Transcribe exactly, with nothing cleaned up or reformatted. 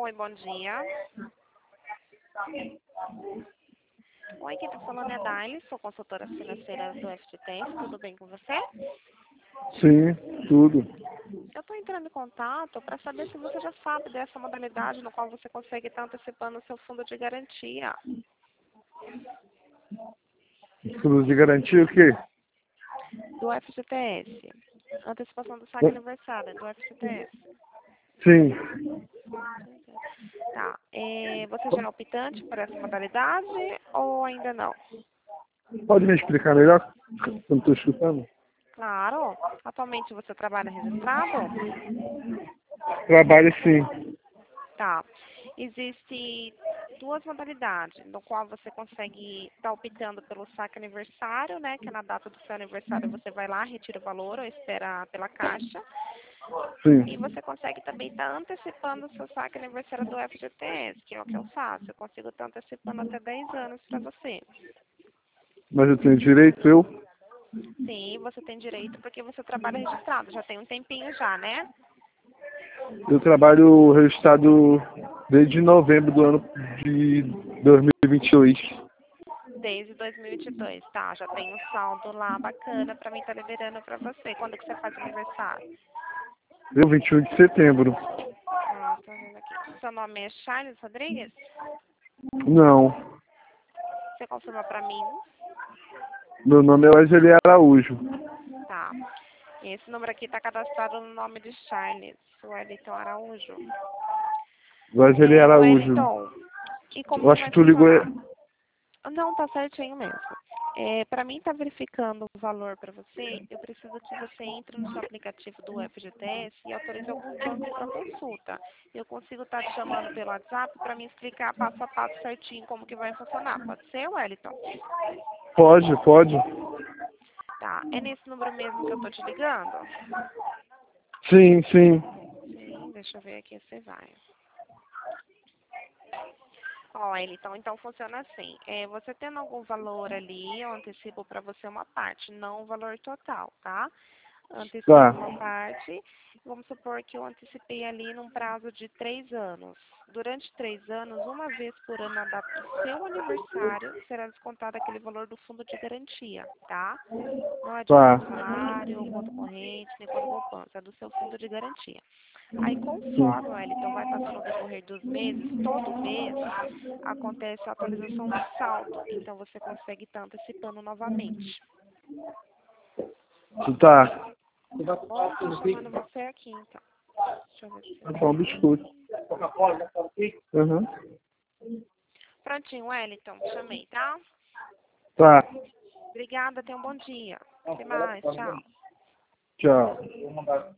Oi, bom dia. Oi, quem tá falando é a Daily, sou consultora financeira do F G T S, tudo bem com você? Sim, tudo. Eu estou entrando em contato para saber se você já sabe dessa modalidade no qual você consegue estar antecipando o seu fundo de garantia. Fundo de garantia o quê? Do F G T S. Antecipação do saque aniversário do F G T S. Sim. Tá. É, você já é optante por essa modalidade ou ainda não? Pode me explicar melhor? Eu não estou escutando. Claro. Atualmente você trabalha registrado? Trabalho sim. Tá. Existe duas modalidades, no qual você consegue estar optando pelo saque aniversário, né? Que é na data do seu aniversário você vai lá, retira o valor ou espera pela caixa. Sim. E você consegue também estar antecipando o seu saque aniversário do F G T S, que é o que eu faço. Eu consigo estar antecipando até dez anos para você. Mas eu tenho direito, eu? Sim, você tem direito porque você trabalha registrado. Já tem um tempinho já, né? Eu trabalho registrado desde novembro do ano de dois mil e vinte e dois. Desde dois mil e vinte e dois, tá? Já tem um saldo lá bacana para mim estar liberando para você. Quando que você faz aniversário? Eu, vinte e um de setembro. Ah, tô vendo aqui. Seu nome é Charles Rodrigues? Não. Você confirma para mim? Meu nome é Wesley Araújo. Tá. Esse número aqui está cadastrado no nome de Charles Wellington Araújo. Wesley É, Araújo. Wellington, e como Eu que acho vai que tu ligou. funcionar? Não, tá certinho mesmo. É, para mim estar verificando o valor para você, eu preciso que você entre no seu aplicativo do F G T S e autorize alguns bancos para consulta. Eu consigo estar te chamando pelo WhatsApp para me explicar passo a passo certinho como que vai funcionar. Pode ser, Wellington? Pode, pode. Tá. É nesse número mesmo que eu tô te ligando? Sim, sim. Sim, deixa eu ver aqui se você vai. Ó, Wellington, então funciona assim. É, você tendo algum valor ali, eu antecipo para você uma parte, não o valor total, tá? Antecipo Tá. uma parte, vamos supor que eu antecipei ali num prazo de três anos. Durante três anos, uma vez por ano, na data do seu aniversário, será descontado aquele valor do fundo de garantia, tá? Não é de Tá. nenhum salário, conta corrente, nem conta poupança, é do seu fundo de garantia. Aí, Sim. conforme o Wellington vai passando o decorrer dos meses, todo mês acontece a atualização do saldo. Então, você consegue estar antecipando novamente. Tá. Tá bom? Tô chamando você aqui, então. Deixa eu ver se você Tá tá bom, aí. biscoito. Uhum. Prontinho, Wellington. Chamei, tá? Tá. Obrigada, tenha um bom dia. Até mais. Tchau. Tchau.